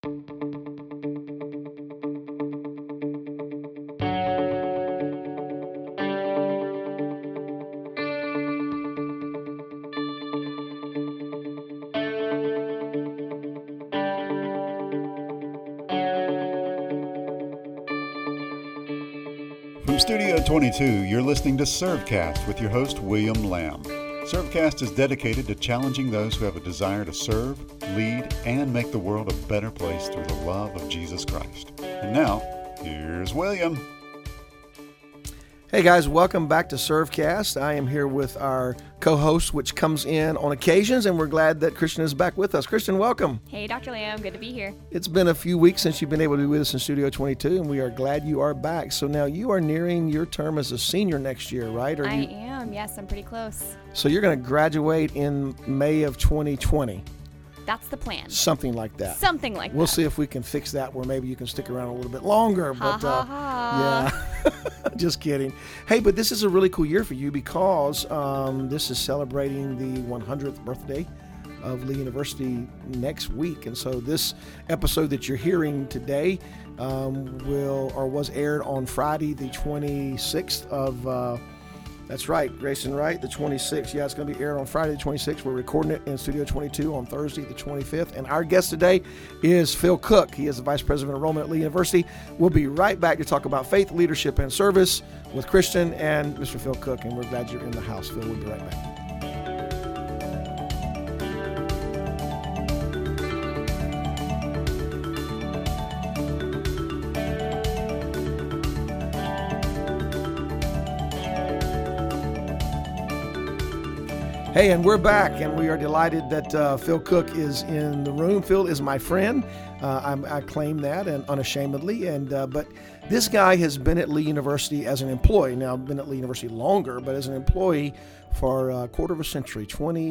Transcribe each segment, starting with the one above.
From Studio 22, you're listening to Servecast with your host, William Lamb. Servecast is dedicated to challenging those who have a desire to serve, lead, and make the world a better place through the love of Jesus Christ. And now, here's William. Hey guys, welcome back to Servecast. I am here with our co-host, which comes in on occasions, and we're glad that Christian is back with us. Christian, welcome. Hey, Dr. Lamb, good to be here. It's been a few weeks since you've been able to be with us in Studio 22, and we are glad you are back. So now you are nearing your term as a senior next year, right? I am. Yes, I'm pretty close. So you're going to graduate in May of 2020. That's the plan. Something like that. Something like that. We'll see if we can fix that where maybe you can stick around a little bit longer. Yeah, just kidding. Hey, but this is a really cool year for you because this is celebrating the 100th birthday of Lee University next week. And so this episode that you're hearing today was aired on Friday, the 26th of that's right, Grayson, right? The 26th. Yeah, it's going to be aired on Friday the 26th. We're recording it in Studio 22 on Thursday the 25th. And our guest today is Phil Cook. He is the Vice President of Enrollment at Lee University. We'll be right back to talk about faith, leadership, and service with Christian and Mr. Phil Cook. And we're glad you're in the house, Phil. We'll be right back. Hey, and we're back, and we are delighted that Phil Cook is in the room. Phil is my friend. I claim that, and unashamedly. But this guy has been at Lee University as an employee. Now, been at Lee University longer, but as an employee for a quarter of a century,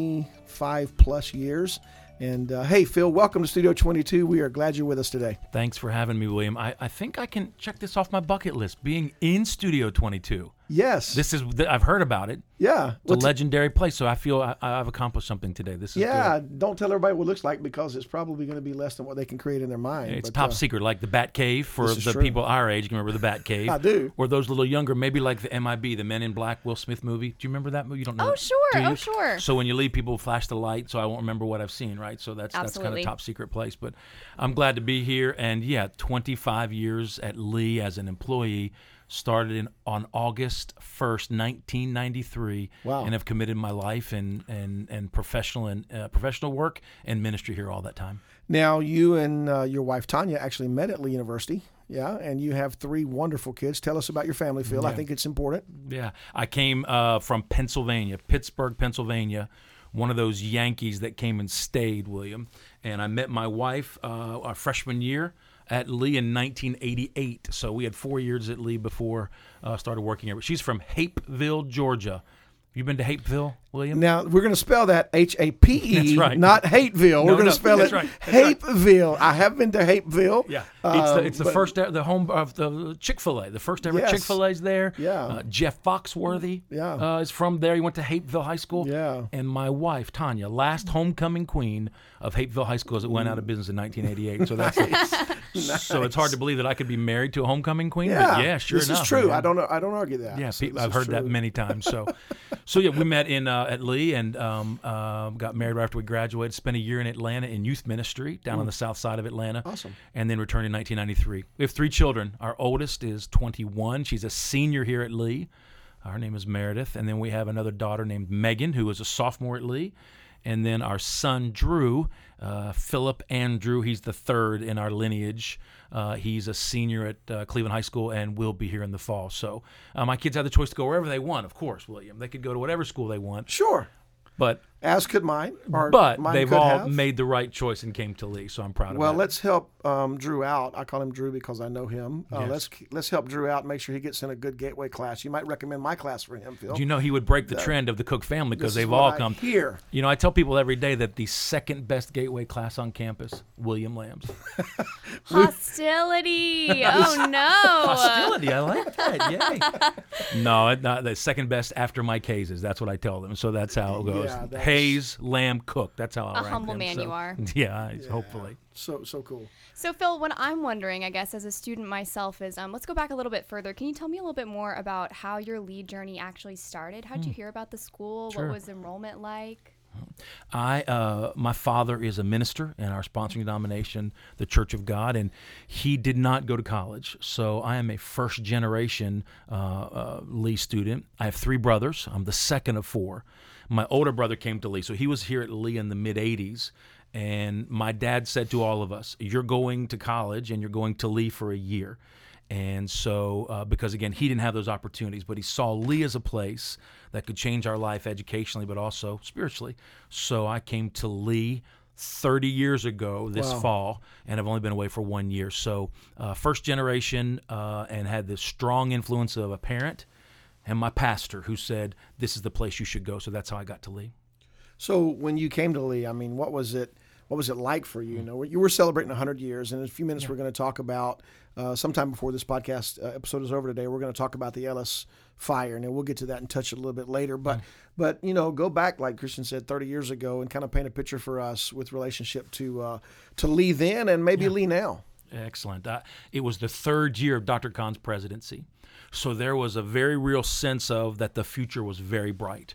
25 plus years. And hey, Phil, welcome to Studio 22. We are glad you're with us today. Thanks for having me, William. I think I can check this off my bucket list, being in Studio 22. Yes. I've heard about it. Yeah. It's a legendary place, so I feel I've accomplished something today. This is good. Don't tell everybody what it looks like because it's probably going to be less than what they can create in their mind. It's top secret, like the Bat Cave for the people our age. You can remember the Bat Cave? I do. Or those little younger, maybe like the MIB, the Men in Black, Will Smith movie. Do you remember that movie? You don't know? Oh, sure. Oh, sure. So when you leave, people flash the light, so I won't remember what I've seen, right? So that's kind of top secret place. But I'm glad to be here. And 25 years at Lee as an employee. Started on August 1st, 1993, wow. And have committed my life and professional work and ministry here all that time. Now, you and your wife, Tanya, actually met at Lee University, yeah, and you have 3 wonderful kids. Tell us about your family, Phil. Yeah. I think it's important. Yeah, I came from Pennsylvania, Pittsburgh, Pennsylvania, one of those Yankees that came and stayed, William. And I met my wife our freshman year at Lee in 1988. So we had 4 years at Lee before started working here. She's from Hapeville, Georgia. You been to Hapeville, William? Now, we're going to spell that H-A-P-E, that's right. Not Hateville. We're going to spell it Hapeville. I have been to Hapeville. Yeah, it's the home of the Chick-fil-A. The first ever Chick-fil-A's there. Yeah. Jeff Foxworthy is from there. He went to Hapeville High School. Yeah. And my wife, Tanya, last homecoming queen of Hapeville High School as it went out of business in 1988. So that's nice. So it's hard to believe that I could be married to a homecoming queen. Yeah, but sure this enough. This is true. Man. I don't argue that. Yeah, I've heard that many times. So yeah, we met at Lee and got married right after we graduated. Spent a year in Atlanta in youth ministry down on the south side of Atlanta. Awesome. And then returned in 1993. We have 3 children. Our oldest is 21. She's a senior here at Lee. Her name is Meredith. And then we have another daughter named Megan, who is a sophomore at Lee. And then our son, Drew, Philip Andrew, he's the 3rd in our lineage. He's a senior at Cleveland High School and will be here in the fall. So my kids have the choice to go wherever they want, of course, William. They could go to whatever school they want. Sure. But as could mine. But they've all made the right choice and came to Lee, so I'm proud of that. Well, let's help Drew out. I call him Drew because I know him. Yes. Let's help Drew out and make sure he gets in a good Gateway class. You might recommend my class for him, Phil. Do you know he would break the trend of the Cook family because they've all come here. You know, I tell people every day that the second best Gateway class on campus, William Lamb's. Hostility. Oh, no. Hostility. I like that. Yay. No, the second best after Mike Hayes is. That's what I tell them. So that's how it goes. Yeah, Hayes Lamb Cook. That's how I rank humble them. man you are. Yeah, hopefully. So cool. So Phil, what I'm wondering, I guess, as a student myself is, let's go back a little bit further. Can you tell me a little bit more about how your lead journey actually started? How did you hear about the school? Sure. What was enrollment like? My father is a minister in our sponsoring denomination, the Church of God, and he did not go to college. So I am a first generation Lee student. I have 3 brothers. I'm the second of 4. My older brother came to Lee, so he was here at Lee in the mid 80s. And my dad said to all of us, "You're going to college and you're going to Lee for a year." And so, because again, he didn't have those opportunities, but he saw Lee as a place that could change our life educationally, but also spiritually. So I came to Lee 30 years ago this fall, and I've only been away for 1 year. So first generation, and had this strong influence of a parent and my pastor who said, "This is the place you should go." So that's how I got to Lee. So when you came to Lee, I mean, what was it like for you? You know, you were celebrating 100 years, and in a few minutes we're going to talk about, sometime before this podcast episode is over today, we're going to talk about the Ellis fire, and we'll get to that and touch it a little bit later. But you know, go back, like Christian said, 30 years ago, and kind of paint a picture for us with relationship to Lee then and maybe Lee now. Excellent. It was the 3rd year of Dr. Kahn's presidency, so there was a very real sense of that the future was very bright.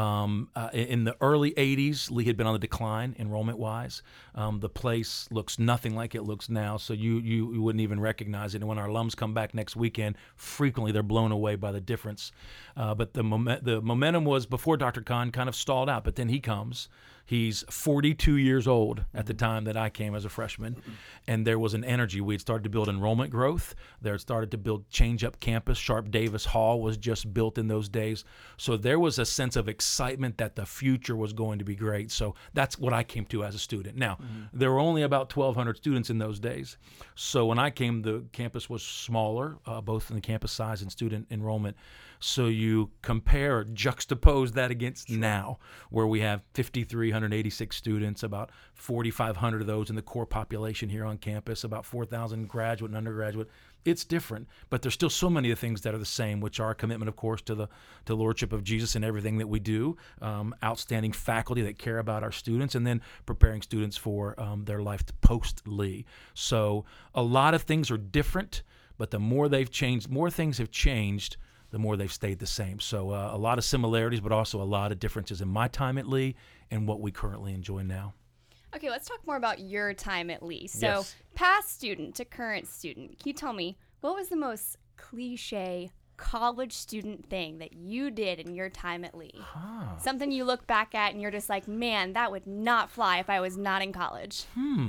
In the early 80s, Lee had been on the decline enrollment-wise. The place looks nothing like it looks now, so you wouldn't even recognize it. And when our alums come back next weekend, frequently they're blown away by the difference. But the momentum was before Dr. Kahn kind of stalled out, but then he comes. He's 42 years old at the time that I came as a freshman, and there was an energy. We had started to build enrollment growth. There had started to build Change Up Campus. Sharp Davis Hall was just built in those days. So there was a sense of excitement that the future was going to be great. So that's what I came to as a student. Now, there were only about 1,200 students in those days. So when I came, the campus was smaller, both in the campus size and student enrollment. So you compare, juxtapose that against now, where we have 5,386 students, about 4,500 of those in the core population here on campus, about 4,000 graduate and undergraduate. It's different, but there's still so many of the things that are the same, which are a commitment, of course, to the Lordship of Jesus in everything that we do, outstanding faculty that care about our students, and then preparing students for their life post-Lee. So a lot of things are different, but the more they've changed, more things have changed, the more they've stayed the same. So a lot of similarities, but also a lot of differences in my time at Lee and what we currently enjoy now. Okay, let's talk more about your time at Lee. So Yes. Past student to current student, can you tell me, what was the most cliche college student thing that you did in your time at Lee? Something you look back at and you're just like, man, that would not fly if I was not in college.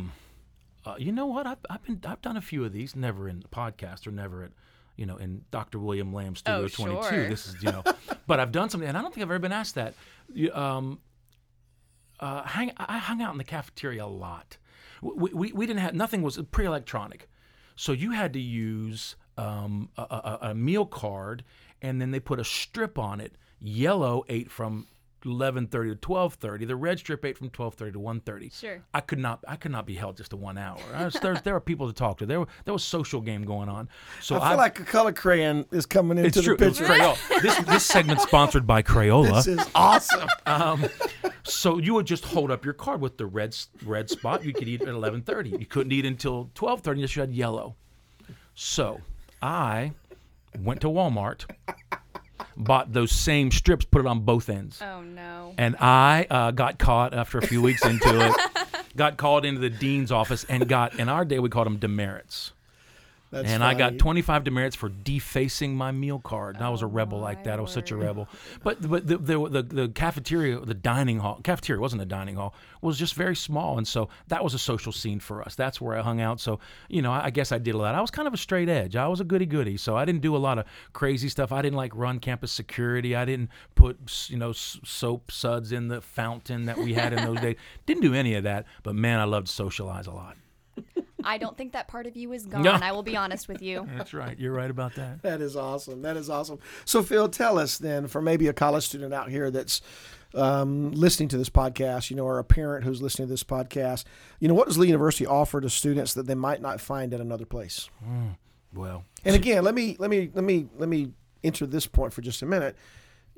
You know what? I've done a few of these, never in the podcast or never at, in Dr. William Lamb Studio 22. Sure. This is, but I've done something, and I don't think I've ever been asked that. I hung out in the cafeteria a lot. We didn't have, nothing was pre-electronic. So you had to use a meal card, and then they put a strip on it. Yellow ate from 11:30 to 12:30. The red strip ate from 12:30 to 1:30. Sure. I could not be held just to 1 hour. There were people to talk to. There was social game going on. So I feel like a color crayon is coming into the picture. This segment's sponsored by Crayola. This is awesome. So you would just hold up your card with the red spot. You could eat at 11:30. You couldn't eat until 12:30 unless you had yellow. So I went to Walmart, bought those same strips, put it on both ends. Oh, no. And I got caught after a few weeks into it, got called into the dean's office and got, in our day, we called them demerits. That's And funny. I got 25 demerits for defacing my meal card. And I was a rebel like that. I was such a rebel. But the cafeteria, the dining hall, cafeteria wasn't a dining hall, was just very small. And so that was a social scene for us. That's where I hung out. So, I guess I did a lot. I was kind of a straight edge. I was a goody-goody. So I didn't do a lot of crazy stuff. I didn't run campus security. I didn't put, soap suds in the fountain that we had in those days. Didn't do any of that. But man, I loved to socialize a lot. I don't think that part of you is gone. No. I will be honest with you. That's right. You're right about that. That is awesome. That is awesome. So, Phil, tell us then, for maybe a college student out here that's listening to this podcast, or a parent who's listening to this podcast, what does Lee University offer to students that they might not find at another place? Well, And again, let me enter this point for just a minute.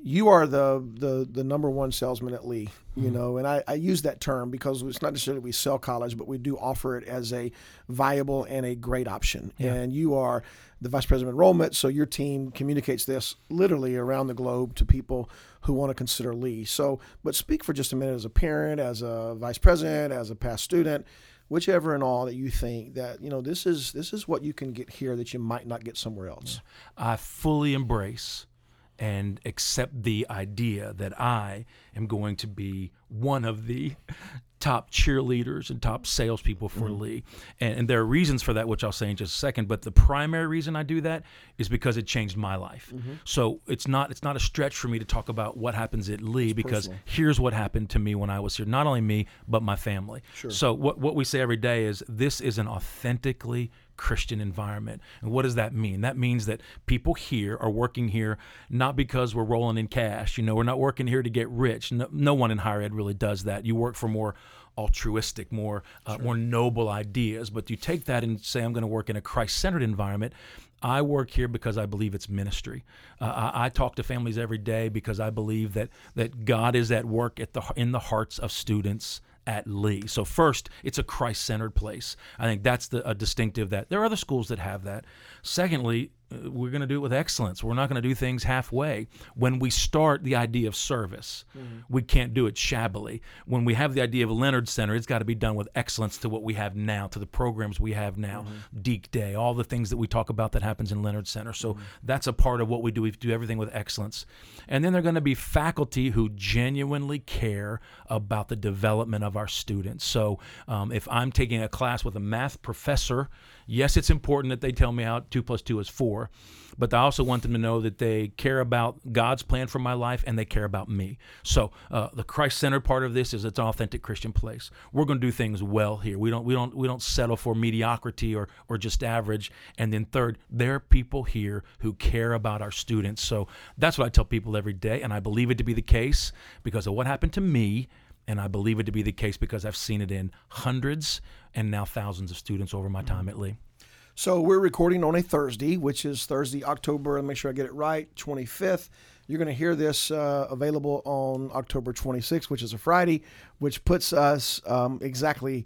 you are the number one salesman at Lee, you know, and I use that term because it's not necessarily we sell college, but we do offer it as a viable and a great option. Yeah. And you are the vice president of enrollment, so your team communicates this literally around the globe to people who want to consider Lee. So, but speak for just a minute as a parent, as a vice president, as a past student, whichever and all that you think that, you know, this is what you can get here that you might not get somewhere else. I fully embrace and accept the idea that I am going to be one of the top cheerleaders and top salespeople for Lee. And there are reasons for that, which I'll say in just a second. But the primary reason I do that is because it changed my life. So it's not a stretch for me to talk about what happens at Lee, because personal. Here's what happened to me when I was here. Not only me, but my family. Sure. So what we say every day is this is an authentically Christian environment. And what does that mean? That means that people here are working here not because we're rolling in cash. You know, we're not working here to get rich. No one in higher ed really does that. You work for more altruistic, more noble ideas. But you take that and say, I'm going to work in a Christ-centered environment. I work here because I believe it's ministry. I talk to families every day because I believe that God is at work in the hearts of students at Lee. So first, it's a Christ-centered place. I think that's a distinctive that there are other schools that have that. Secondly, we're going to do it with excellence. We're not going to do things halfway. When we start the idea of service, we can't do it shabbily. When we have the idea of a Leonard Center, it's got to be done with excellence to what we have now, to the programs we have now, Deke Day, all the things that we talk about that happens in Leonard Center. So that's a part of what we do. We do everything with excellence. And then there are going to be faculty who genuinely care about the development of our students. So if I'm taking a class with a math professor, yes, it's important that they tell me how 2 + 2 is 4, but I also want them to know that they care about God's plan for my life and they care about me. So the Christ-centered part of this is it's an authentic Christian place. We're going to do things well here. We don't settle for mediocrity or just average. And then third, there are people here who care about our students. So that's what I tell people every day, and I believe it to be the case because of what happened to me. And I believe it to be the case because I've seen it in hundreds and now thousands of students over my time at Lee. So we're recording on a Thursday, which is Thursday, October, and make sure I get it right, 25th. You're going to hear this available on October 26th, which is a Friday, which puts us exactly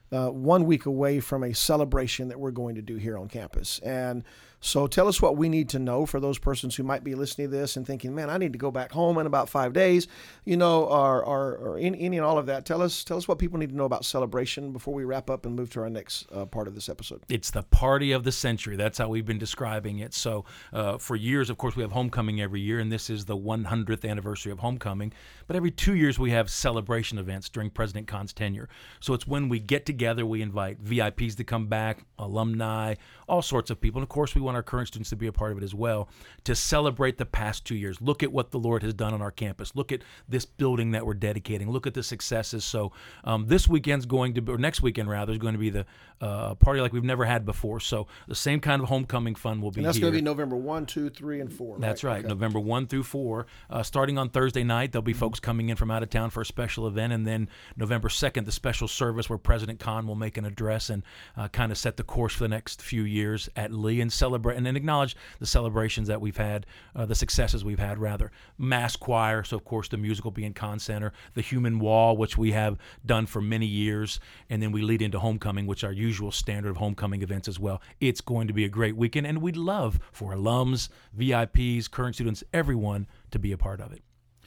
1 week away from a celebration that we're going to do here on campus. And so tell us what we need to know for those persons who might be listening to this and thinking, man, I need to go back home in about 5 days, you know, or any and all of that. Tell us what people need to know about celebration before we wrap up and move to our next part of this episode. It's the party of the century. That's how we've been describing it. So for years, of course, we have homecoming every year, and this is the 100th anniversary of homecoming. But every 2 years, we have celebration events during President Kahn's tenure. So it's when we get together, we invite VIPs to come back, alumni, all sorts of people. And of course, we want our current students to be a part of it as well, to celebrate the past 2 years. Look at what the Lord has done on our campus. Look at this building that we're dedicating. Look at the successes. So this weekend's going to be, or next weekend rather, is going to be the party like we've never had before. So the same kind of homecoming fun will be here. And that's going to be November 1, 2, 3, and 4. That's right. Okay. November 1 through 4. Starting on Thursday night, there'll be folks coming in from out of town for a special event. And then November 2nd, the special service where President Kahn will make an address and kind of set the course for the next few years at Lee and celebrate and then acknowledge the celebrations that we've had, the successes we've had, rather. Mass choir, so of course the music will be in Kahn Center. The Human Wall, which we have done for many years. And then we lead into homecoming, which are usual standard of homecoming events as well. It's going to be a great weekend, and we'd love for alums, VIPs, current students, everyone to be a part of it.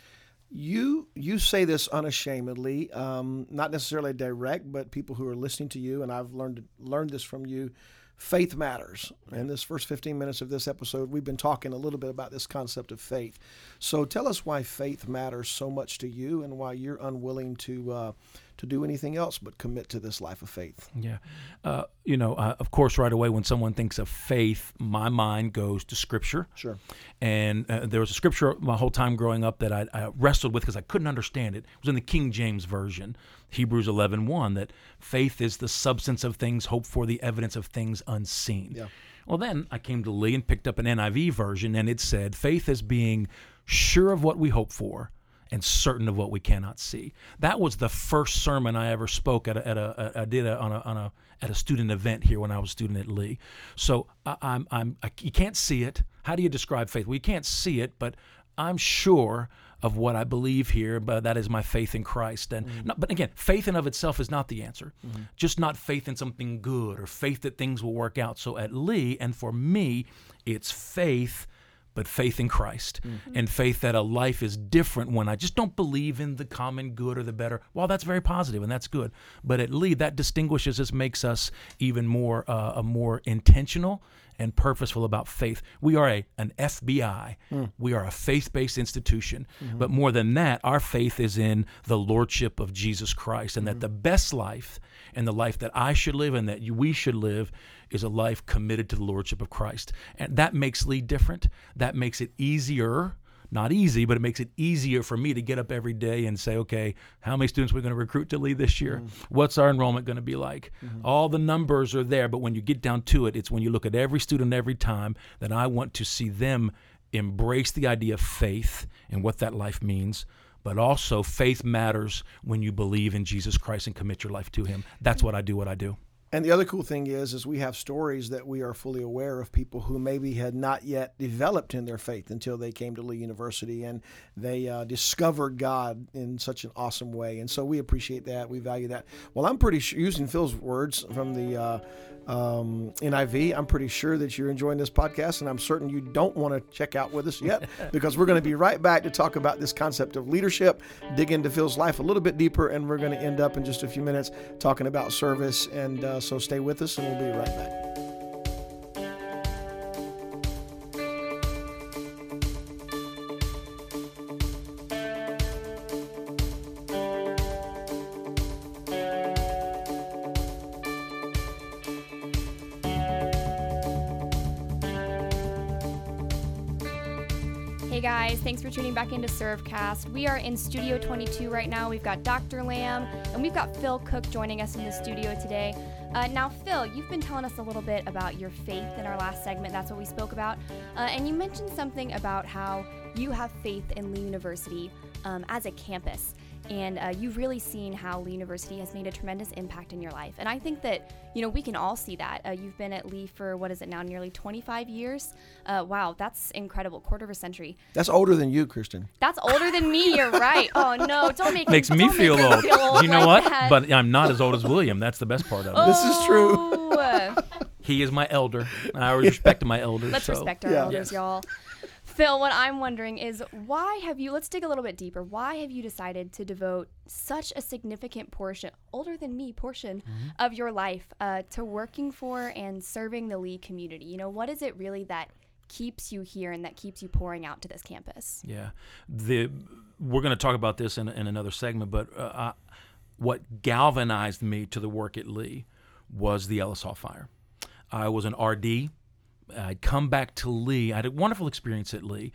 You say this unashamedly, not necessarily direct, but people who are listening to you, and I've learned this from you. Faith matters. And this first 15 minutes of this episode, we've been talking a little bit about this concept of faith. So tell us why faith matters so much to you and why you're unwilling to do anything else but commit to this life of faith. Yeah. Of course, right away when someone thinks of faith, my mind goes to Scripture. Sure. And there was a Scripture my whole time growing up that I wrestled with because I couldn't understand it. It was in the King James Version, Hebrews 11:1, that faith is the substance of things hoped for, the evidence of things unseen. Yeah. Well, then I came to Lee and picked up an NIV version, and it said, faith is being sure of what we hope for and certain of what we cannot see. That was the first sermon I ever spoke at a student event here when I was a student at Lee. So you can't see it. How do you describe faith? Well, you can't see it, but I'm sure of what I believe here, but that is my faith in Christ. And but again, faith in of itself is not the answer. Just not faith in something good or faith that things will work out. So at Lee, and for me, it's faith, but faith in Christ, and faith that a life is different when I just don't believe in the common good or the better. Well, that's very positive, and that's good. But at Lee, that distinguishes us, makes us even more more intentional and purposeful about faith. We are an FBI. We are a faith-based institution. But more than that, our faith is in the lordship of Jesus Christ, and that the best life and the life that I should live and that we should live is a life committed to the lordship of Christ. And that makes Lee different. That makes it easier. Not easy, but it makes it easier for me to get up every day and say, okay, how many students are we going to recruit to Lee this year? What's our enrollment going to be like? All the numbers are there, but when you get down to it, it's when you look at every student every time that I want to see them embrace the idea of faith and what that life means. But also, faith matters when you believe in Jesus Christ and commit your life to Him. That's what I do. And the other cool thing is we have stories that we are fully aware of people who maybe had not yet developed in their faith until they came to Lee University, and they discovered God in such an awesome way. And so we appreciate that. We value that. Well, I'm pretty sure, using Phil's words from the NIV, I'm pretty sure that you're enjoying this podcast, and I'm certain you don't want to check out with us yet, because we're going to be right back to talk about this concept of leadership, dig into Phil's life a little bit deeper, and we're going to end up in just a few minutes talking about service. And so stay with us, and we'll be right back. Hey guys, thanks for tuning back into Servecast. We are in Studio 22 right now. We've got Dr. Lamb and we've got Phil Cook joining us in the studio today. Now, Phil, you've been telling us a little bit about your faith in our last segment. That's what we spoke about. And you mentioned something about how you have faith in Lee University as a campus. And you've really seen how Lee University has made a tremendous impact in your life. And I think that, we can all see that. You've been at Lee for, what is it now, nearly 25 years? Wow, that's incredible. Quarter of a century. That's older than you, Kristen. That's older than me. You're right. Oh, no, don't make Makes me feel old. You know like what? that. But I'm not as old as William. That's the best part of it. This is true. He is my elder. I always respect my elders. Let's respect our elders, y'all. Phil, what I'm wondering is let's dig a little bit deeper. Why have you decided to devote such a significant portion, older than me portion, of your life to working for and serving the Lee community? What is it really that keeps you here and that keeps you pouring out to this campus? Yeah. We're going to talk about this in another segment, but what galvanized me to the work at Lee was the Ellis Hall fire. I was an RD. I'd come back to Lee. I had a wonderful experience at Lee.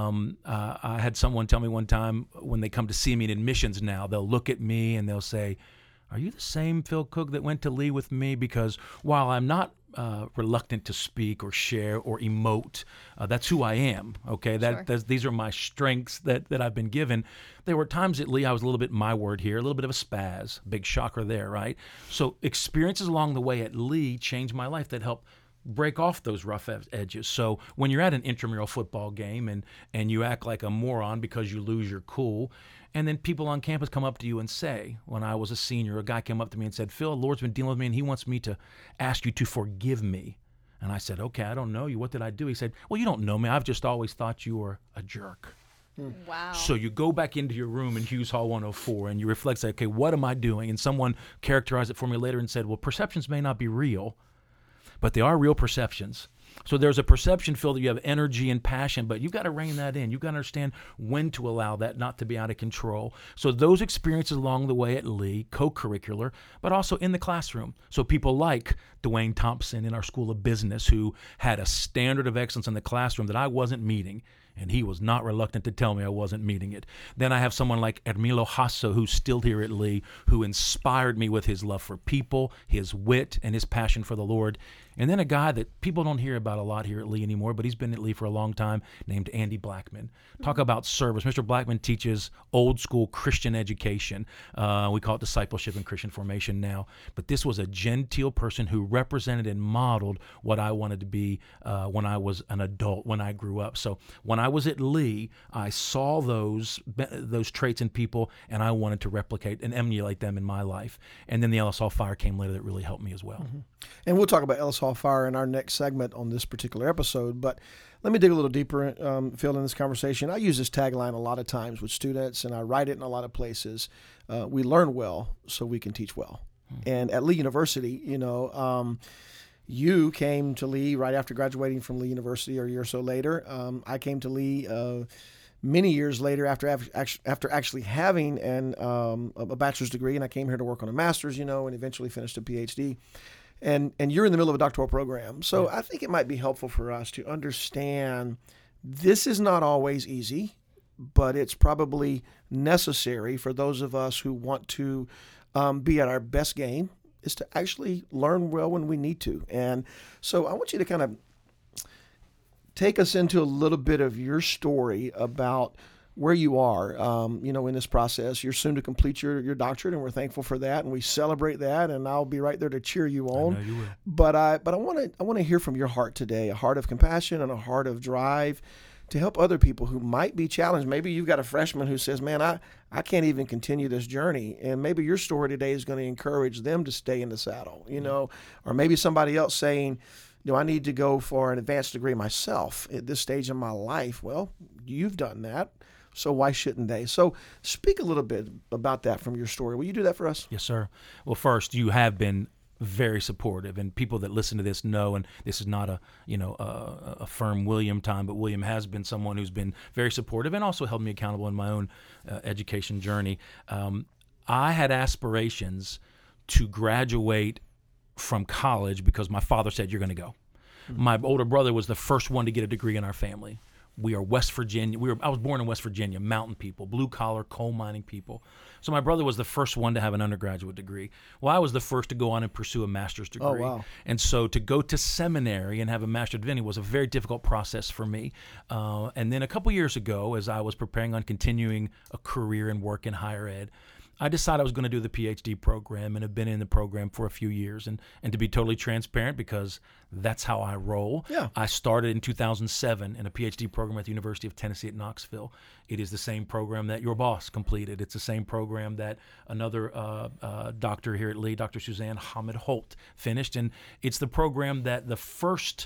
I had someone tell me one time, when they come to see me in admissions now, they'll look at me and they'll say, "Are you the same Phil Cook that went to Lee with me?" Because while I'm not reluctant to speak or share or emote, that's who I am. Okay, these are my strengths that I've been given. There were times at Lee I was a little bit, my word here, a little bit of a spaz. Big shocker there, right? So experiences along the way at Lee changed my life that helped break off those rough edges. So when you're at an intramural football game and you act like a moron because you lose your cool, and then people on campus come up to you and say, when I was a senior, a guy came up to me and said, "Phil, the Lord's been dealing with me and He wants me to ask you to forgive me." And I said, "Okay, I don't know you. What did I do?" He said, "Well, you don't know me. I've just always thought you were a jerk." Wow. So you go back into your room in Hughes Hall 104 and you reflect, say, "Okay, what am I doing?" And someone characterized it for me later and said, "Well, perceptions may not be real, but they are real perceptions." So there's a perception, Phil, that you have energy and passion, but you've got to rein that in. You've got to understand when to allow that not to be out of control. So those experiences along the way at Lee, co-curricular, but also in the classroom. So people like Dwayne Thompson in our School of Business, who had a standard of excellence in the classroom that I wasn't meeting, and he was not reluctant to tell me I wasn't meeting it. Then I have someone like Ermilo Hasso, who's still here at Lee, who inspired me with his love for people, his wit, and his passion for the Lord. And then a guy that people don't hear about a lot here at Lee anymore, but he's been at Lee for a long time, named Andy Blackman. Talk about service. Mr. Blackman teaches old school Christian education. We call it discipleship and Christian formation now. But this was a genteel person who represented and modeled what I wanted to be when I was an adult, when I grew up. So when I I was at Lee, I saw those traits in people, and I wanted to replicate and emulate them in my life. And then the Ellis Hall fire came later that really helped me as well. Mm-hmm. And we'll talk about Ellis Hall fire in our next segment on this particular episode. But let me dig a little deeper, Phil, in this conversation. I use this tagline a lot of times with students, and I write it in a lot of places. We learn well so we can teach well. Mm-hmm. And at Lee University, you came to Lee right after graduating from Lee University, or a year or so later. I came to Lee many years later after actually having a bachelor's degree, and I came here to work on a master's, and eventually finished a PhD. And you're in the middle of a doctoral program. So I think it might be helpful for us to understand this is not always easy, but it's probably necessary for those of us who want to be at our best game, is to actually learn well when we need to. And so I want you to kind of take us into a little bit of your story about where you are, in this process. You're soon to complete your doctorate, and we're thankful for that, and we celebrate that, and I'll be right there to cheer you on. I know you will. But I want to hear from your heart today, a heart of compassion and a heart of drive to help other people who might be challenged. Maybe you've got a freshman who says, man, I can't even continue this journey. And maybe your story today is going to encourage them to stay in the saddle, or maybe somebody else saying, do I need to go for an advanced degree myself at this stage in my life? Well, you've done that, so why shouldn't they? So speak a little bit about that from your story. Will you do that for us? Yes, sir. Well, first, you have been very supportive, and people that listen to this know, and this is not a firm William time, but William has been someone who's been very supportive and also held me accountable in my own education journey. I had aspirations to graduate from college because my father said, you're going to go. Mm-hmm. My older brother was the first one to get a degree in our family. We are West Virginia. I was born in West Virginia, mountain people, blue-collar, coal mining people. So my brother was the first one to have an undergraduate degree. Well, I was the first to go on and pursue a master's degree. Oh, wow. And so to go to seminary and have a master's of divinity was a very difficult process for me. And then a couple years ago, as I was preparing on continuing a career and work in higher ed, I decided I was going to do the PhD program, and have been in the program for a few years. And to be totally transparent, because that's how I roll, I started in 2007 in a PhD program at the University of Tennessee at Knoxville. It is the same program that your boss completed. It's the same program that another doctor here at Lee, Dr. Suzanne Hamid Holt, finished. And it's the program that the first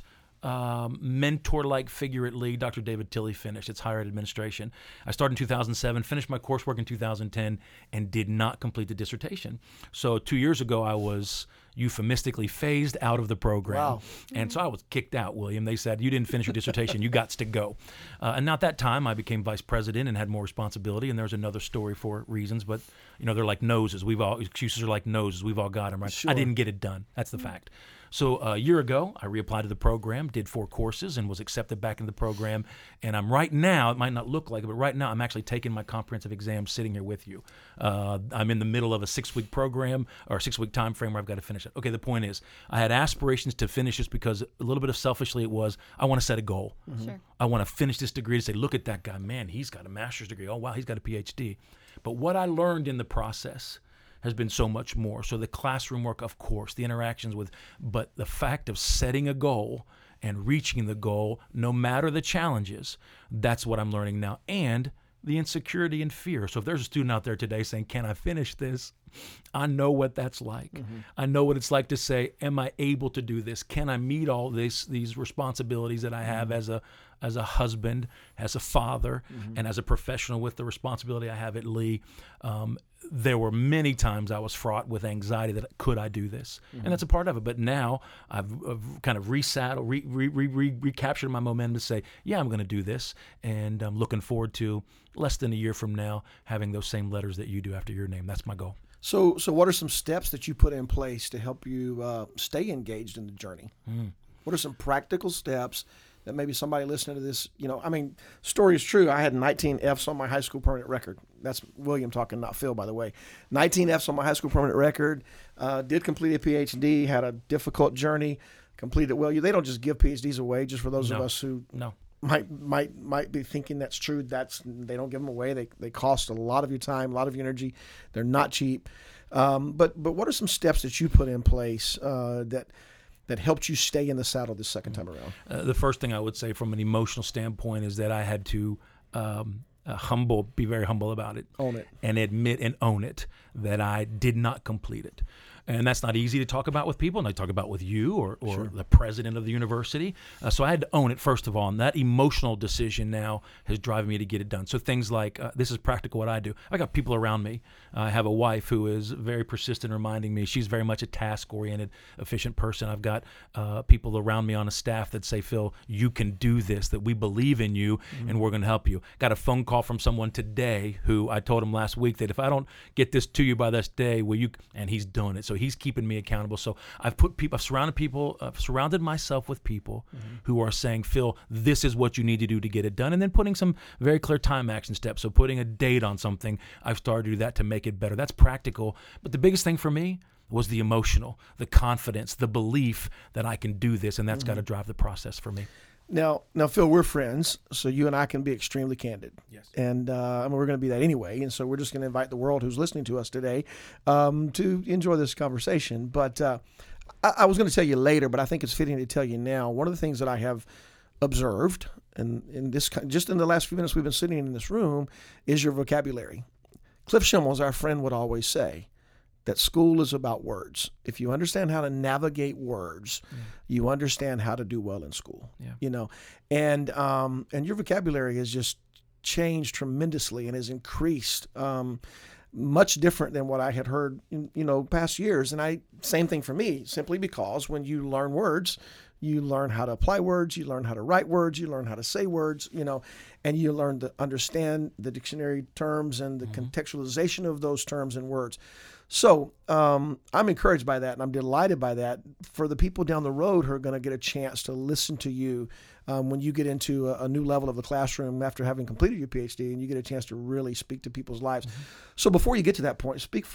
mentor-like figure at Lee, Dr. David Tilley, finished. It's higher ed administration. I started in 2007, finished my coursework in 2010, and did not complete the dissertation. So 2 years ago, I was euphemistically phased out of the program. Wow. And so I was kicked out, William. They said, you didn't finish your dissertation. You got to go. And at that time, I became vice president and had more responsibility. And there's another story for reasons, but they're like noses. Excuses are like noses. We've all got them, right? Sure. I didn't get it done. That's the fact. So a year ago, I reapplied to the program, did 4 courses, and was accepted back into the program. And I'm right now, it might not look like it, but right now I'm actually taking my comprehensive exam sitting here with you. I'm in the middle of a 6-week program, or a 6-week time frame where I've got to finish it. Okay, the point is, I had aspirations to finish this because a little bit of selfishly it was, I want to set a goal. Mm-hmm. Sure. I want to finish this degree to say, look at that guy, man, he's got a master's degree. Oh, wow, he's got a PhD. But what I learned in the process has been so much more. So the classroom work, of course, the interactions but the fact of setting a goal and reaching the goal, no matter the challenges, that's what I'm learning now. And the insecurity and fear. So if there's a student out there today saying, can I finish this? I know what that's like. Mm-hmm. I know what it's like to say, am I able to do this? Can I meet all these responsibilities that I have as a husband, as a father, and as a professional with the responsibility I have at Lee? There were many times I was fraught with anxiety that could I do this? And that's a part of it. But now I've kind of resaddled, recaptured my momentum to say, yeah, I'm going to do this. And I'm looking forward to less than a year from now having those same letters that you do after your name. That's my goal. So what are some steps that you put in place to help you stay engaged in the journey? What are some practical steps that maybe somebody listening to this, story is true. I had 19 Fs on my high school permanent record. That's William talking, not Phil, by the way. 19 Fs on my high school permanent record. Did complete a PhD, had a difficult journey, completed it well. They don't just give PhDs away, just for those of us who might be thinking that's true. They don't give them away. They cost a lot of your time, a lot of your energy. They're not cheap. But what are some steps that you put in place that that helped you stay in the saddle this second time around? The first thing I would say from an emotional standpoint is that I had to be very humble about it. Own it. And admit and own it that I did not complete it. And that's not easy to talk about with people, and I talk about with you or Sure. the president of the university. So I had to own it, first of all, and that emotional decision now has driven me to get it done. So things like, this is practical what I do. I got people around me. I have a wife who is very persistent in reminding me. She's very much a task-oriented, efficient person. I've got people around me on a staff that say, Phil, you can do this, that we believe in you, and we're going to help you. Got a phone call from someone today who I told him last week that if I don't get this to you by this day, will you? And he's doing it. So he's keeping me accountable. So I've surrounded myself with people who are saying, Phil, this is what you need to do to get it done. And then putting some very clear time action steps. So putting a date on something, I've started to do that to make it better. That's practical. But the biggest thing for me was the emotional, the confidence, the belief that I can do this. And that's got to drive the process for me. Now, Phil, we're friends, so you and I can be extremely candid. Yes. And we're going to be that anyway. And so we're just going to invite the world who's listening to us today to enjoy this conversation. But I was going to tell you later, but I think it's fitting to tell you now. One of the things that I have observed, and just in the last few minutes we've been sitting in this room, is your vocabulary. Cliff Schimmels, our friend, would always say that school is about words. If you understand how to navigate words, you understand how to do well in school. Yeah. You know, and your vocabulary has just changed tremendously and has increased, much different than what I had heard in past years. And same thing for me, simply because when you learn words, you learn how to apply words, you learn how to write words, you learn how to say words, and you learn to understand the dictionary terms and the contextualization of those terms and words. So I'm encouraged by that, and I'm delighted by that for the people down the road who are going to get a chance to listen to you when you get into a new level of the classroom after having completed your PhD, and you get a chance to really speak to people's lives. So before you get to that point, speak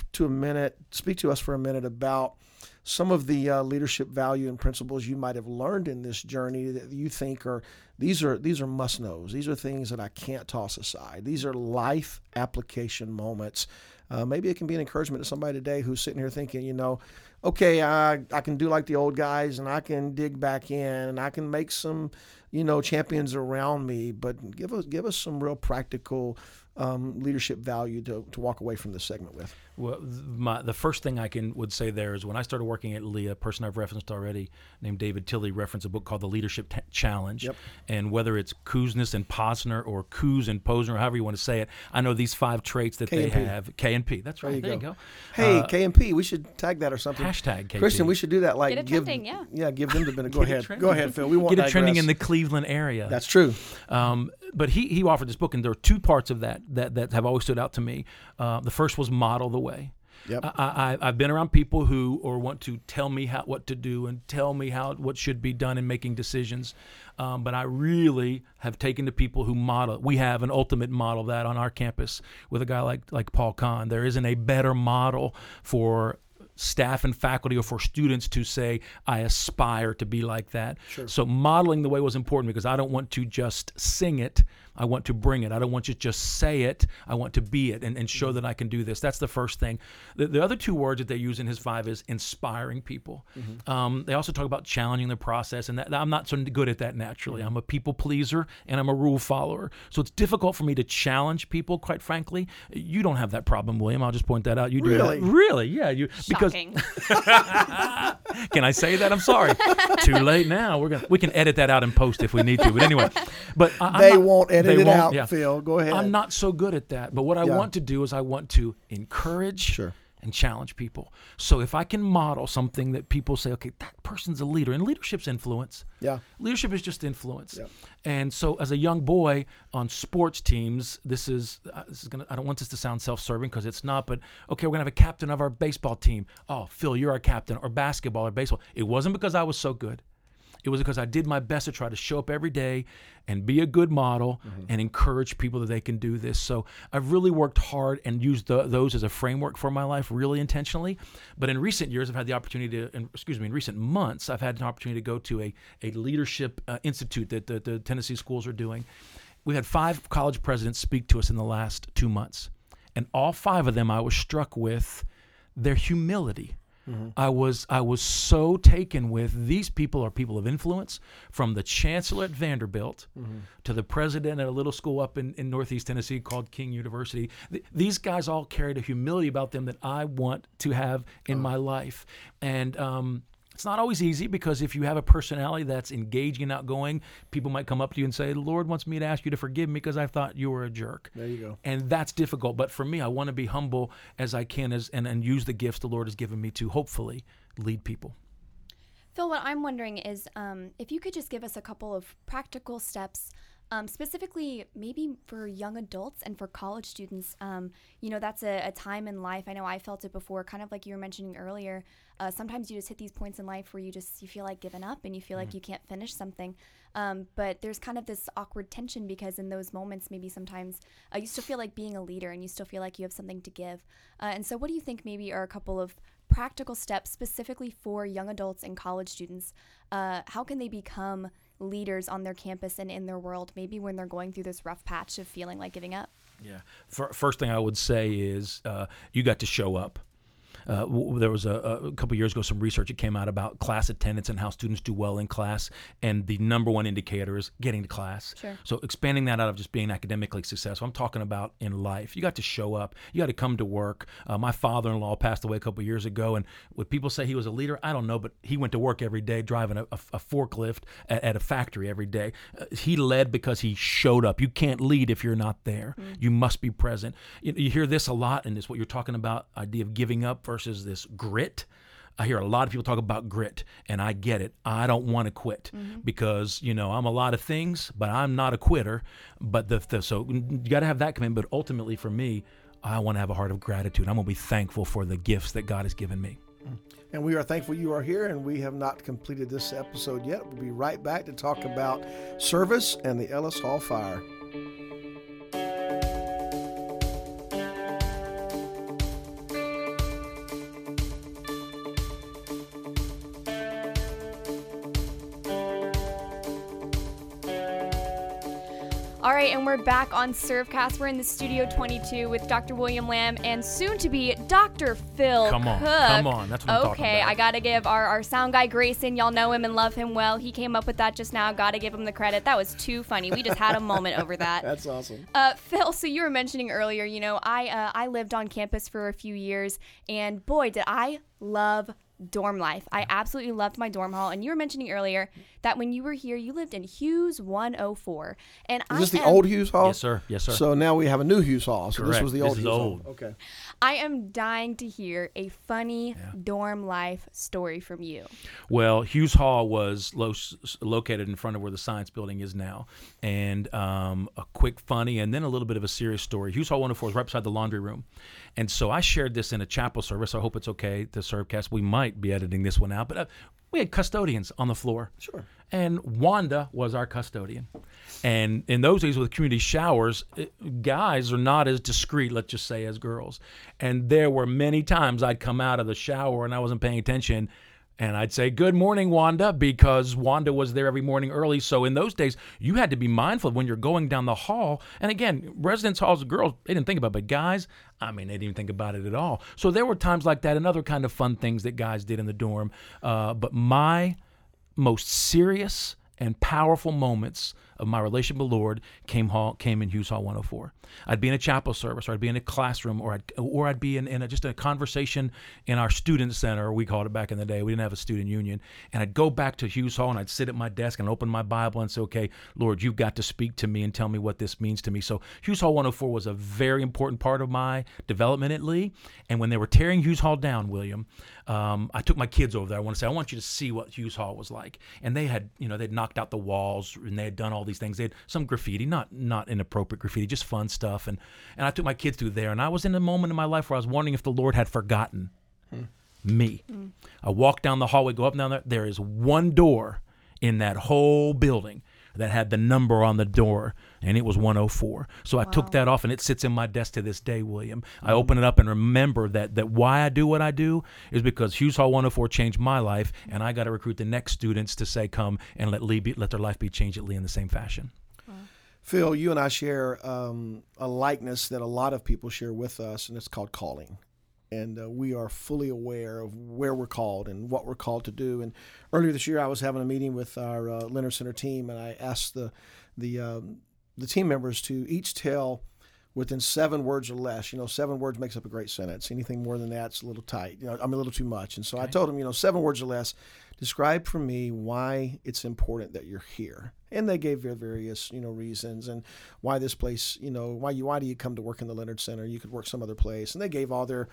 to us for a minute about some of the leadership value and principles you might have learned in this journey that you think these are must-knows. These are things that I can't toss aside. These are life application moments. Maybe it can be an encouragement to somebody today who's sitting here thinking, okay, I can do like the old guys, and I can dig back in, and I can make some, champions around me. But give us some real practical leadership value to walk away from this segment with. Well, the first thing I would say there is when I started working at Lee, a person I've referenced already named David Tilley referenced a book called The Leadership Challenge. Yep. And whether it's Kuznis and Posner or Kuz and Posner, or however you want to say it, I know these 5 traits that they have. K and P. That's right. There you go. Hey, K and P, we should tag that or something. Hashtag KP. Christian, we should do that. Like get it trending, yeah. Yeah, give them the benefit. Go ahead, Phil. We won't get it trending in the Cleveland area. That's true. But he offered this book, and there are 2 parts of that have always stood out to me. The first was model the way. Yep. I've been around people who want to tell me what to do and tell me what should be done in making decisions. But I really have taken to people who model. We have an ultimate model of that on our campus with a guy like Paul Kahn. There isn't a better model for staff and faculty or for students to say, I aspire to be like that. Sure. So modeling the way was important because I don't want to just sing it. I want to bring it. I don't want you to just say it. I want to be it and show that I can do this. That's the first thing. The other 2 words that they use in his 5 is inspiring people. They also talk about challenging the process, and I'm not so good at that naturally. I'm a people pleaser, and I'm a rule follower. So it's difficult for me to challenge people, quite frankly. You don't have that problem, William. I'll just point that out. You do. Really? Really, yeah. Shocking. Can I say that? I'm sorry. Too late now. We can edit that out and post if we need to. But anyway, they won't edit it out, yeah. Phil. Go ahead. I'm not so good at that. But what I want to do is I want to encourage and challenge people. So if I can model something that people say, okay, that person's a leader, and leadership's influence. Yeah. Leadership is just influence. Yeah. And so as a young boy on sports teams, this is gonna. I don't want this to sound self-serving because it's not. But okay, we're gonna have a captain of our baseball team. Oh, Phil, you're our captain, or basketball or baseball. It wasn't because I was so good. It was because I did my best to try to show up every day and be a good model and encourage people that they can do this. So I've really worked hard and used those as a framework for my life really intentionally. But in recent years, I've had the opportunity in recent months, I've had an opportunity to go to a leadership institute that the Tennessee schools are doing. We had 5 college presidents speak to us in the last 2 months. And all 5 of them, I was struck with their humility. I was so taken with these people are people of influence, from the chancellor at Vanderbilt to the president at a little school up in Northeast Tennessee called King University. These guys all carried a humility about them that I want to have in my life. And it's not always easy, because if you have a personality that's engaging and outgoing, people might come up to you and say, the Lord wants me to ask you to forgive me because I thought you were a jerk. There you go. And that's difficult. But for me, I want to be humble as I can and use the gifts the Lord has given me to hopefully lead people. Phil, what I'm wondering is if you could just give us a couple of practical steps, specifically maybe for young adults and for college students. That's a time in life. I know I felt it before, kind of like you were mentioning earlier. Sometimes you just hit these points in life where you feel like giving up and you feel like you can't finish something. But there's kind of this awkward tension, because in those moments, maybe sometimes you still feel like being a leader and you still feel like you have something to give. And so what do you think maybe are a couple of practical steps specifically for young adults and college students? How can they become leaders on their campus and in their world, maybe when they're going through this rough patch of feeling like giving up? Yeah. First thing I would say is you got to show up. There was a couple years ago some research that came out about class attendance and how students do well in class, and the number one indicator is getting to class. Sure. So expanding that out of just being academically successful, I'm talking about in life. You got to show up. You got to come to work. My father-in-law passed away a couple years ago, and would people say he was a leader? I don't know, but he went to work every day driving a forklift at a factory every day. He led because he showed up. You can't lead if you're not there. You must be present. You hear this a lot, and it's what you're talking about, idea of giving up versus this grit. I hear a lot of people talk about grit, and I get it. I don't want to quit because, I'm a lot of things, but I'm not a quitter. But so you got to have that commitment. But ultimately for me, I want to have a heart of gratitude. I'm going to be thankful for the gifts that God has given me. And we are thankful you are here, and we have not completed this episode yet. We'll be right back to talk about service and the Ellis Hall fire. All right, and we're back on Servecast. We're in the Studio 22 with Dr. William Lamb and soon to be Dr. Phil Come on, Cook. come on. That's what I'm talking Okay, about. I got to give our sound guy Grayson, y'all know him and love him well. He came up with that just now. Got to give him the credit. That was too funny. We just had a moment over that. That's awesome. Phil, so you were mentioning earlier, I lived on campus for a few years, and boy, did I love dorm life. I absolutely loved my dorm hall. And you were mentioning earlier that when you were here, you lived in Hughes 104. And Is this the old Hughes Hall? Yes, sir. Yes, sir. So now we have a new Hughes Hall. So this Correct. was the This old is Hughes old. Hall. Okay. I am dying to hear a funny dorm life story from you. Well, Hughes Hall was located in front of where the Science Building is now. And a quick, funny, and then a little bit of a serious story. Hughes Hall 104 is right beside the laundry room. And so I shared this in a chapel service. I hope it's okay to Servecast. We might be editing this one out. But we had custodians on the floor. Sure. And Wanda was our custodian. And in those days with community showers, guys are not as discreet, let's just say, as girls. And there were many times I'd come out of the shower and I wasn't paying attention, and I'd say, "Good morning, Wanda," because Wanda was there every morning early. So in those days, you had to be mindful of when you're going down the hall. And again, residence halls, girls, they didn't think about it. But guys, they didn't even think about it at all. So there were times like that and other kind of fun things that guys did in the dorm. But my most serious and powerful moments of my relationship with the Lord came in Hughes Hall 104. I'd be in a chapel service, or I'd be in a classroom, or I'd be in just a conversation in our student center, we called it back in the day. We didn't have a student union. And I'd go back to Hughes Hall, and I'd sit at my desk and open my Bible and say, "Okay, Lord, you've got to speak to me and tell me what this means to me." So Hughes Hall 104 was a very important part of my development at Lee. And when they were tearing Hughes Hall down, William, I took my kids over there. I want you to see what Hughes Hall was like. And they had, they'd knocked out the walls, and they had done all these things. They had some graffiti, not inappropriate graffiti, just fun stuff. And I took my kids through there. And I was in a moment in my life where I was wondering if the Lord had forgotten me. I walked down the hallway, go up and down there. There is one door in that whole building that had the number on the door, and it was 104. So I took that off, and it sits in my desk to this day, William. I open it up and remember that why I do what I do is because Hughes Hall 104 changed my life, and I got to recruit the next students to say, come and let their life be changed at Lee in the same fashion. Phil, you and I share a likeness that a lot of people share with us, and it's called calling. And we are fully aware of where we're called and what we're called to do. And earlier this year, I was having a meeting with our Leonard Center team, and I asked the team members to each tell within 7 words or less. 7 words makes up a great sentence. Anything more than that's a little tight. I'm a little too much. And so I told them, 7 words or less. Describe for me why it's important that you're here. And they gave their various, reasons and why this place, why do you come to work in the Leonard Center? You could work some other place. And they gave all their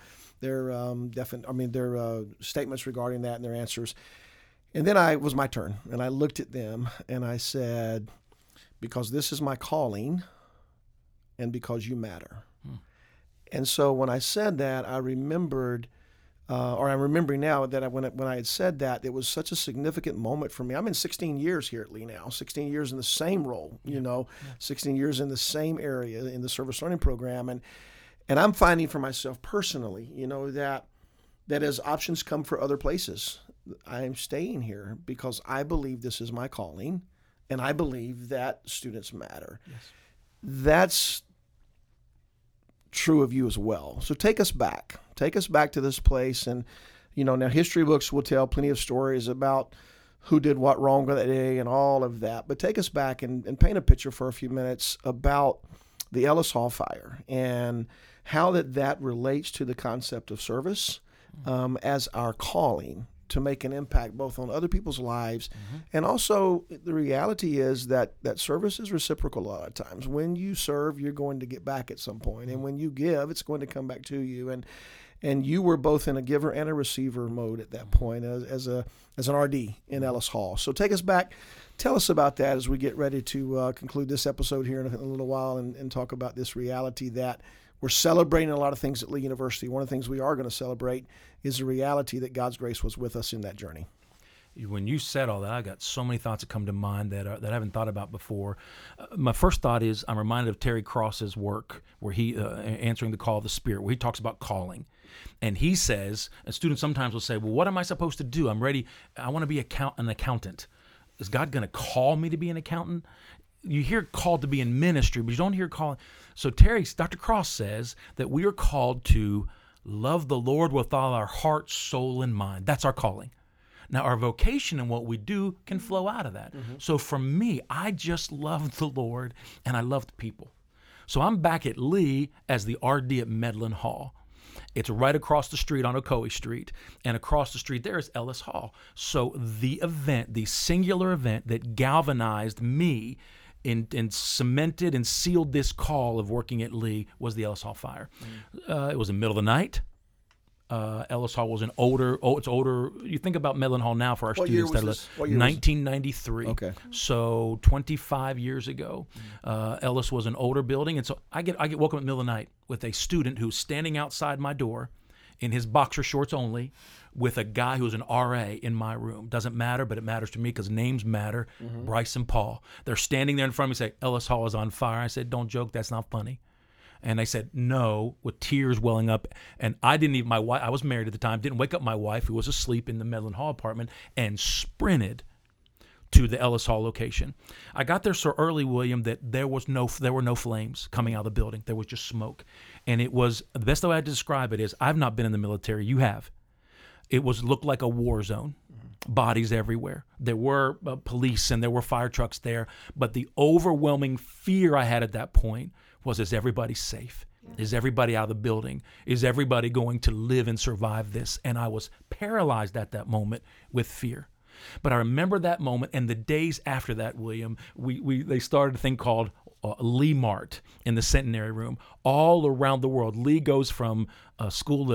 statements regarding that and their answers. And then it was my turn, and I looked at them and I said, because this is my calling and because you matter. And so when I said that, I remembered, I'm remembering now that when I had said that, it was such a significant moment for me. I'm in 16 years here at Lee now, 16 years in the same role, 16 years in the same area in the service learning program. And I'm finding for myself personally, that as options come for other places, I'm staying here because I believe this is my calling and I believe that students matter. Yes. That's true of you as well. So take us back to this place. And, now history books will tell plenty of stories about who did what wrong that day and all of that. But take us back and paint a picture for a few minutes about the Ellis Hall fire and how that relates to the concept of service as our calling to make an impact both on other people's lives. And also the reality is that service is reciprocal a lot of times. When you serve, you're going to get back at some point. And when you give, it's going to come back to you. And you were both in a giver and a receiver mode at that point as an RD in Ellis Hall. So take us back. Tell us about that as we get ready to conclude this episode here in a little while and talk about this reality that we're celebrating a lot of things at Lee University. One of the things we are going to celebrate is the reality that God's grace was with us in that journey. When you said all that, I got so many thoughts that come to mind that I haven't thought about before. My first thought is I'm reminded of Terry Cross's work where he, answering the call of the Spirit, where he talks about calling. And he says, and students sometimes will say, well, what am I supposed to do? I'm ready. I want to be an accountant. Is God going to call me to be an accountant? You hear called to be in ministry, but you don't hear calling. So Dr. Cross says that we are called to love the Lord with all our heart, soul, and mind. That's our calling. Now, our vocation and what we do can flow out of that. So for me, I just loved the Lord and I loved people. So I'm back at Lee as the RD at Medlin Hall. It's right across the street on Ocoee Street, and across the street there is Ellis Hall. So the singular event that galvanized me and cemented and sealed this call of working at Lee was the Ellis Hall fire. It was in the middle of the night. Ellis Hall was it's older. You think about Medlin Hall now for our students. What year was 1993. Okay. So 25 years ago, Ellis was an older building. And so I get woke up in the middle of the night with a student who's standing outside my door in his boxer shorts only with a guy who's an RA in my room. Doesn't matter, but it matters to me because names matter. Bryce and Paul. They're standing there in front of me and say, Ellis Hall is on fire. I said, don't joke. That's not funny. And they said, no, with tears welling up. And I didn't even, my wife, I was married at the time, didn't wake up my wife, who was asleep in the Medlin Hall apartment, and sprinted to the Ellis Hall location. I got there so early, William, that there were no flames coming out of the building. There was just smoke. And it was, the best way I had to describe it is, I've not been in the military. You have. It looked like a war zone. Bodies everywhere. There were police and there were fire trucks there. But the overwhelming fear I had at that point was, is everybody safe? Is everybody out of the building? Is everybody going to live and survive this? And I was paralyzed at that moment with fear. But I remember that moment, and the days after that, William, they started a thing called Lee Mart in the Centenary Room. All around the world, Lee goes from a school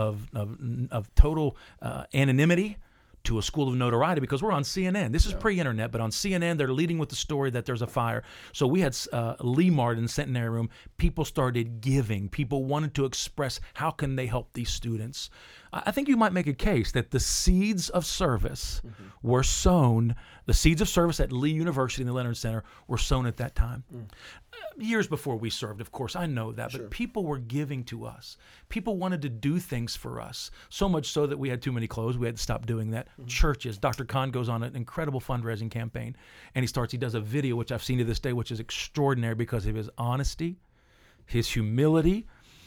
of total anonymity to a school of notoriety because we're on CNN. This is pre-internet, but on CNN, they're leading with the story that there's a fire. So we had Lee Mart in the Centenary Room. People started giving. People wanted to express how can they help these students. I think you might make a case that the seeds of service were sown, the seeds of service at Lee University and the Leonard Center were sown at that time. Years before we served, of course, I know that, but people were giving to us. People wanted to do things for us, so much so that we had too many clothes. We had to stop doing that. Churches, Dr. Kahn goes on an incredible fundraising campaign, and he does a video, which I've seen to this day, which is extraordinary because of his honesty, his humility,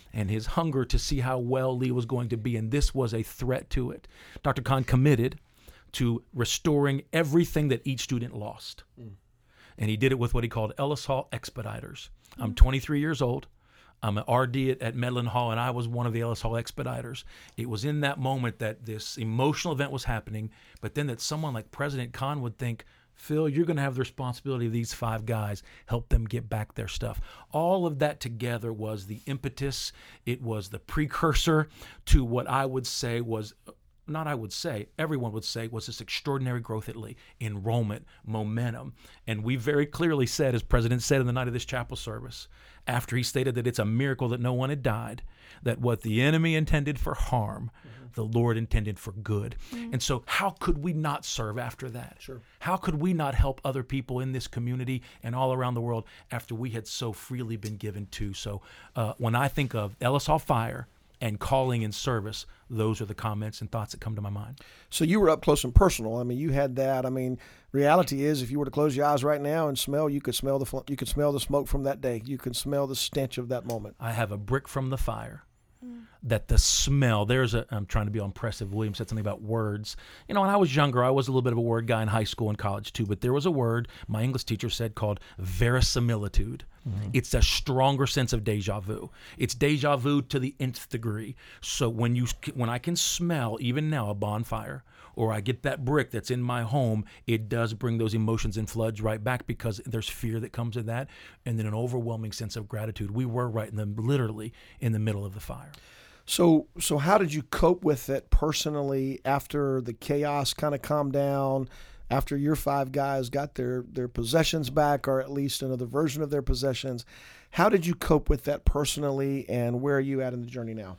and his hunger to see how well Lee was going to be, and this was a threat to it. Dr. Kahn committed to restoring everything that each student lost. And he did it with what he called Ellis Hall Expediters. I'm 23 years old. I'm an RD at Medlin Hall, and I was one of the Ellis Hall Expediters. It was in that moment that this emotional event was happening, but then that someone like President Kahn would think, Phil, you're going to have the responsibility of these 5 guys. Help them get back their stuff. All of that together was the impetus. It was the precursor to what I would say was, not I would say, everyone would say, was this extraordinary growth at Lee, enrollment, momentum. And we very clearly said, as President said in the night of this chapel service, after he stated that it's a miracle that no one had died, that what the enemy intended for harm, the Lord intended for good. And so how could we not serve after that? Sure. How could we not help other people in this community and all around the world after we had so freely been given to? So when I think of Ellis Hall Fire and calling in service, those are the comments and thoughts that come to my mind. So you were up close and personal. I mean, you had that. I mean, reality is, if you were to close your eyes right now and smell, you could smell the smoke from that day. You can smell the stench of that moment. I have a brick from the fire. That the smell, I'm trying to be impressive. William said something about words. You know, when I was younger, I was a little bit of a word guy in high school and college too, but there was a word my English teacher said called verisimilitude. It's a stronger sense of deja vu. It's deja vu to the nth degree. So when I can smell, even now, a bonfire, or I get that brick that's in my home, it does bring those emotions and floods right back, because there's fear that comes with that, and then an overwhelming sense of gratitude. We were literally in the middle of the fire. So how did you cope with it personally after the chaos kind of calmed down, after your 5 guys got their possessions back, or at least another version of their possessions? How did you cope with that personally, and where are you at in the journey now?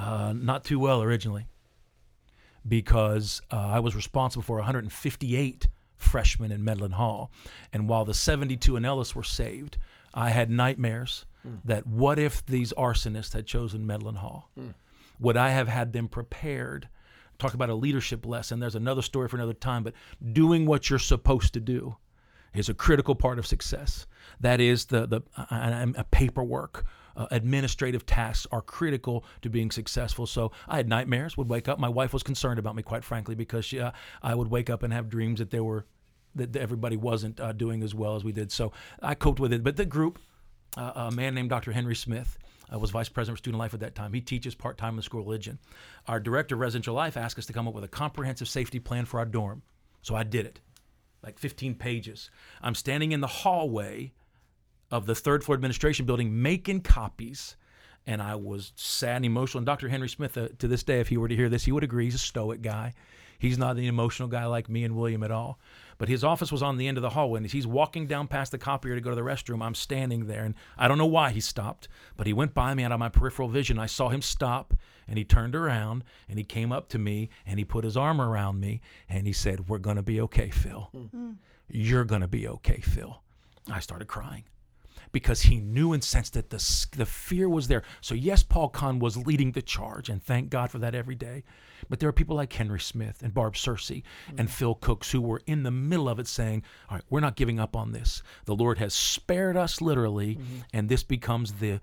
Not too well originally, because I was responsible for 158 freshmen in Medlin Hall. And while the 72 in Ellis were saved, I had nightmares that what if these arsonists had chosen Medlin Hall? Would I have had them prepared? Talk about a leadership lesson. There's another story for another time, but doing what you're supposed to do is a critical part of success. That is the paperwork. Administrative tasks are critical to being successful. So I had nightmares, would wake up. My wife was concerned about me, quite frankly, because I would wake up and have dreams that that everybody wasn't doing as well as we did. So I coped with it. But the group, a man named Dr. Henry Smith, was vice president for student life at that time. He teaches part-time in the School of Religion. Our director of residential life asked us to come up with a comprehensive safety plan for our dorm. So I did it, like 15 pages. I'm standing in the hallway of the 3rd floor administration building making copies, and I was sad and emotional. And Dr. Henry Smith, to this day, if he were to hear this, he would agree. He's a stoic guy. He's not an emotional guy like me and William at all. But his office was on the end of the hallway, and as he's walking down past the copier to go to the restroom, I'm standing there, and I don't know why he stopped, but he went by me out of my peripheral vision. I saw him stop, and he turned around, and he came up to me, and he put his arm around me, and he said, "We're going to be okay, Phil. You're going to be okay, Phil." I started crying, because he knew and sensed that the fear was there. So yes, Paul Kahn was leading the charge, and thank God for that every day. But there are people like Henry Smith and Barb Searcy and Phil Cooks who were in the middle of it saying, all right, we're not giving up on this. The Lord has spared us literally, and this becomes the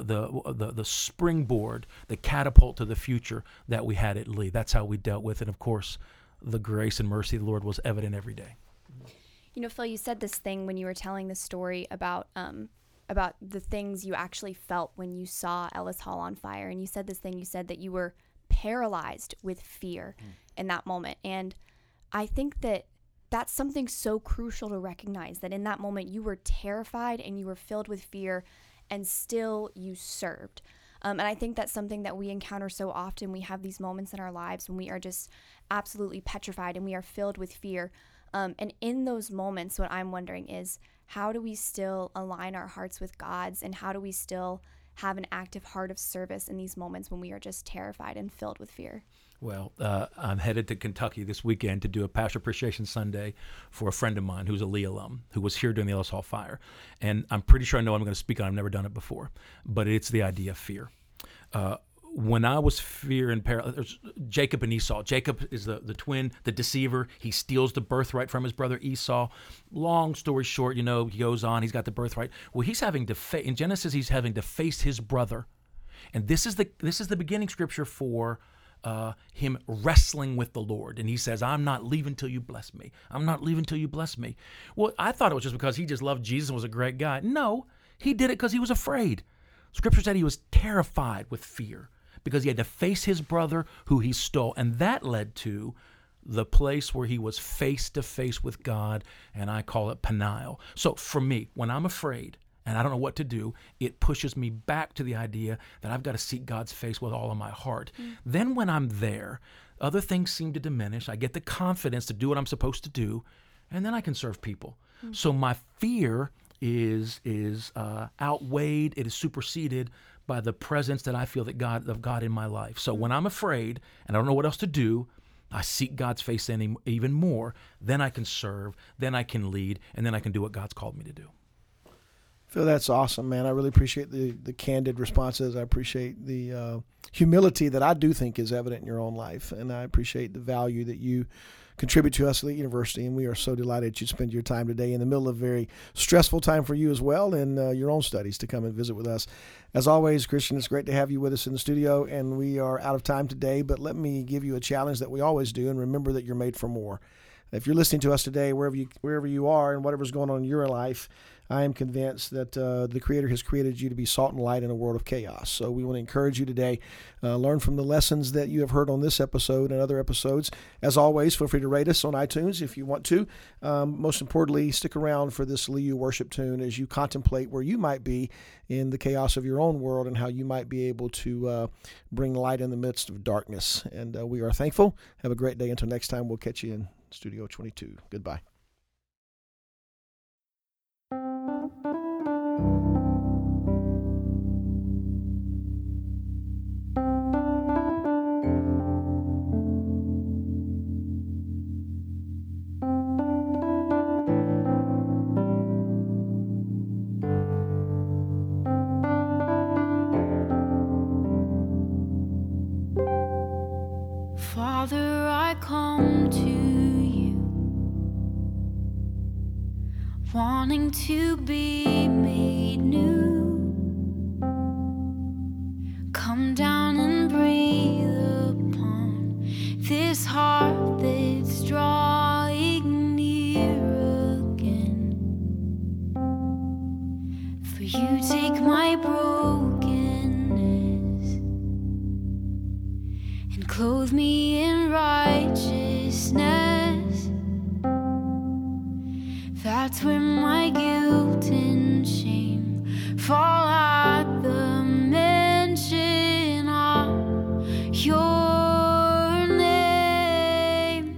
springboard, the catapult to the future that we had at Lee. That's how we dealt with it. Of course, the grace and mercy of the Lord was evident every day. You know, Phil, you said this thing when you were telling the story about the things you actually felt when you saw Ellis Hall on fire. And you said this thing, you said that you were paralyzed with fear in that moment. And I think that that's something so crucial to recognize, that in that moment you were terrified and you were filled with fear, and still you served. And I think that's something that we encounter so often. We have these moments in our lives when we are just absolutely petrified and we are filled with fear. And in those moments, what I'm wondering is, how do we still align our hearts with God's, and how do we still have an active heart of service in these moments when we are just terrified and filled with fear? Well, I'm headed to Kentucky this weekend to do a Pastor Appreciation Sunday for a friend of mine who's a Lee alum, who was here during the Ellis Hall fire. And I'm pretty sure I know what I'm going to speak on. I've never done it before. But it's the idea of fear. When I was fear and there's Jacob and Esau. Jacob is the twin, the deceiver. He steals the birthright from his brother Esau. Long story short, he goes on. He's got the birthright. Well, he's having to in Genesis, he's having to face his brother. And this is the beginning scripture for him wrestling with the Lord. And he says, I'm not leaving till you bless me. I'm not leaving till you bless me. Well, I thought it was just because he just loved Jesus and was a great guy. No, he did it because he was afraid. Scripture said he was terrified with fear because he had to face his brother who he stole. And that led to the place where he was face to face with God, and I call it Peniel. So for me, when I'm afraid and I don't know what to do, it pushes me back to the idea that I've got to seek God's face with all of my heart. Then when I'm there, other things seem to diminish. I get the confidence to do what I'm supposed to do, and then I can serve people. So my fear is outweighed, it is superseded by the presence that I feel of God in my life. So when I'm afraid and I don't know what else to do, I seek God's face even more. Then I can serve, then I can lead, and then I can do what God's called me to do. Phil, that's awesome, man. I really appreciate the candid responses. I appreciate the humility that I do think is evident in your own life, and I appreciate the value that you contribute to us at the university, and we are so delighted you spend your time today in the middle of a very stressful time for you as well and your own studies to come and visit with us. As always, Christian, it's great to have you with us in the studio, and we are out of time today, but let me give you a challenge that we always do, and remember that you're made for more. If you're listening to us today, wherever you are and whatever's going on in your life, I am convinced that the Creator has created you to be salt and light in a world of chaos. So we want to encourage you today, learn from the lessons that you have heard on this episode and other episodes. As always, feel free to rate us on iTunes if you want to. Most importantly, stick around for this Liu worship tune as you contemplate where you might be in the chaos of your own world and how you might be able to bring light in the midst of darkness. And we are thankful. Have a great day. Until next time, we'll catch you in Studio 22. Goodbye. Father, I come to you, wanting to be made new. Come down and breathe upon this heart that's drawing near again. For you take my brokenness and clothe me in righteousness. That's where my guilt and shame fall at the mention of your name.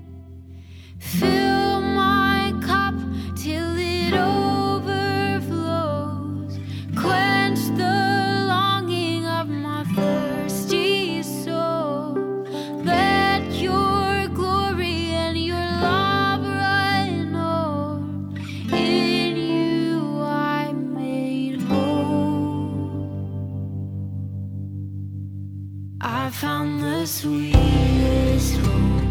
Fill my cup till it overflows. Quench the longing of my thirsty soul. Let your glory and your love run over. In you I'm made whole. I found the sweetest hope,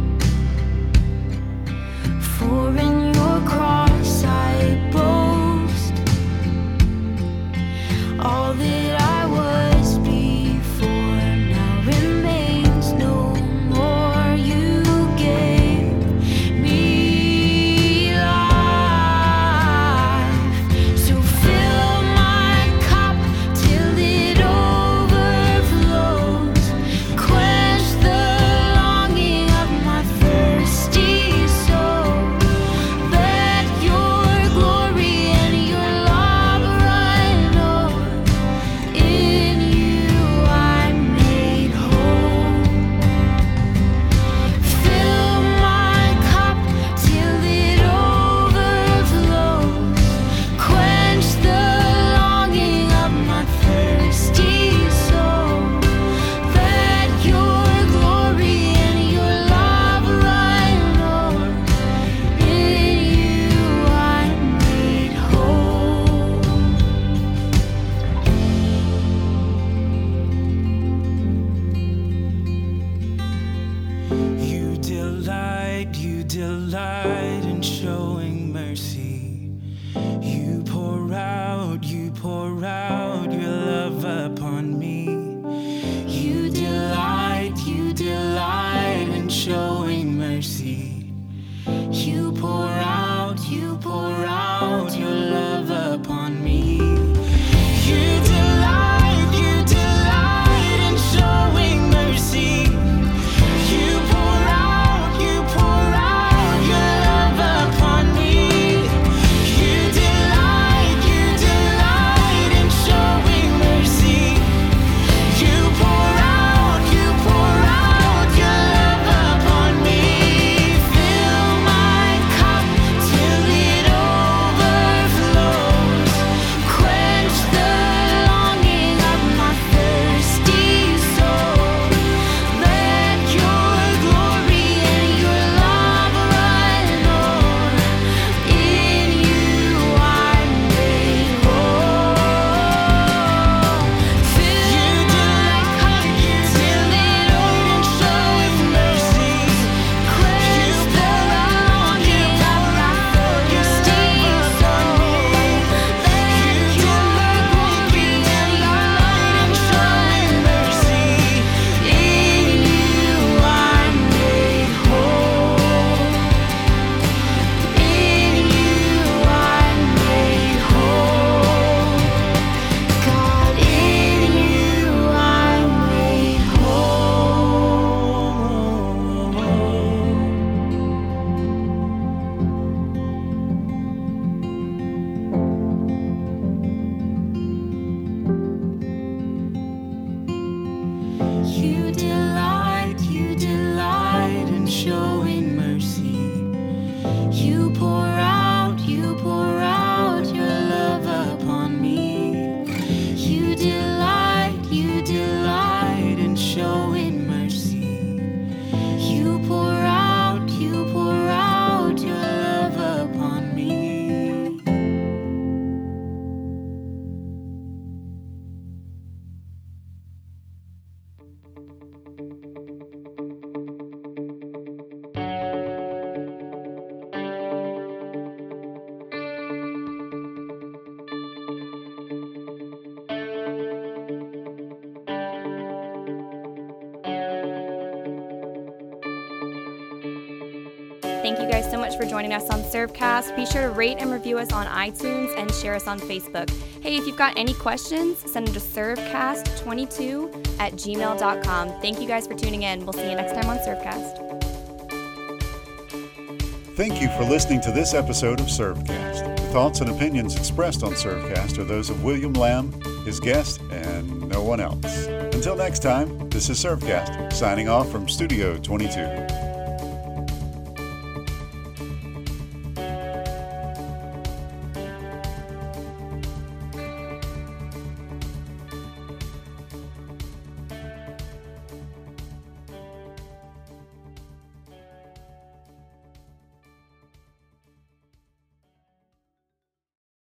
for in your cross I boast. All that I was before now remains no more. You gave me life, so fill my cup till it overflows. Quench the longing of my thirsty soul. Let your glory and your love run over. In you I'm made whole. Fill my cup till it overflows. Quench the longing of my thirsty soul. Let your glory and your love run over. In you I'm made whole. You delight in showing mercy. You pour out your love upon me. Thank you guys so much for joining us on Servecast. Be sure to rate and review us on iTunes and share us on Facebook. Hey, if you've got any questions, send them to servecast22@gmail.com. Thank you guys for tuning in. We'll see you next time on Servecast. Thank you for listening to this episode of Servecast. The thoughts and opinions expressed on Servecast are those of William Lamb, his guest, and no one else. Until next time, this is Servecast, signing off from Studio 22.